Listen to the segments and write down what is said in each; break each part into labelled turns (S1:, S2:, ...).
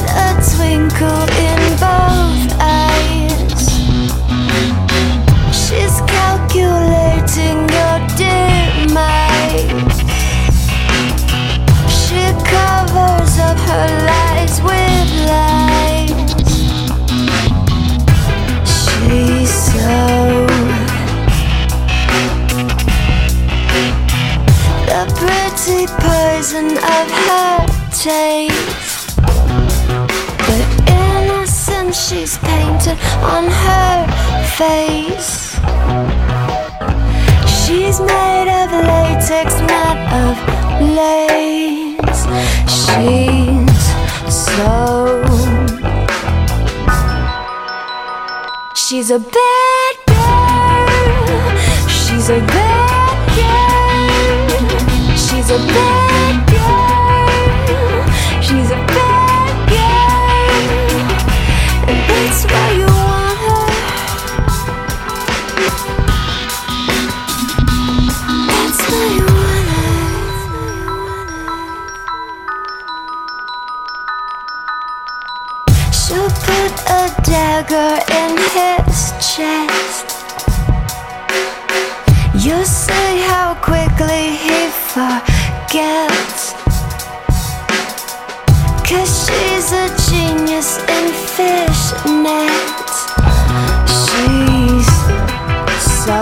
S1: a twinkle in both eyes. She's calculating your demise. She covers up her lies with lies. She's so the pretty poison of her taste. The innocence she's painted on her face. She's made of latex, not of lace. She's so she's a bad girl. She's a bad girl. She's a bad girl. She's a bad girl. And that's why you want her. That's why you want her. She'll put a dagger in his chest. You see how quickly he forgets. 'Cause she's a genius in fishnets. She's so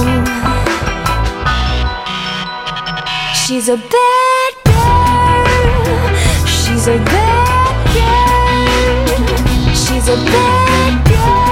S1: she's a bad girl. She's a bad girl. She's a bad girl.